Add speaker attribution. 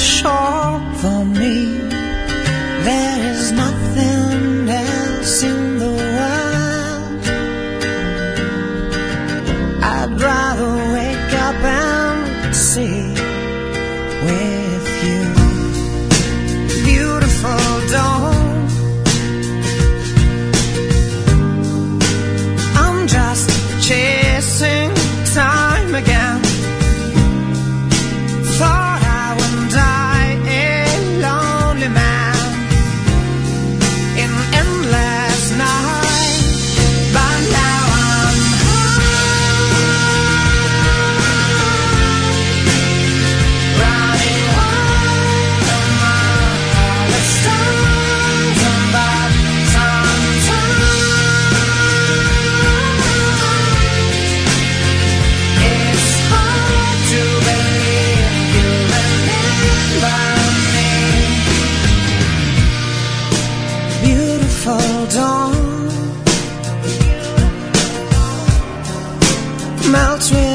Speaker 1: shore for me. There is nothing else in the world. I'd rather wake up and see with you. Beautiful dawn, I'm just chasing time again. Thought I would die a lonely man in an endless night, but now I'm high, running wild among all the stars above. Sometimes it's hard to believe you remember me. Beautiful dawn melts with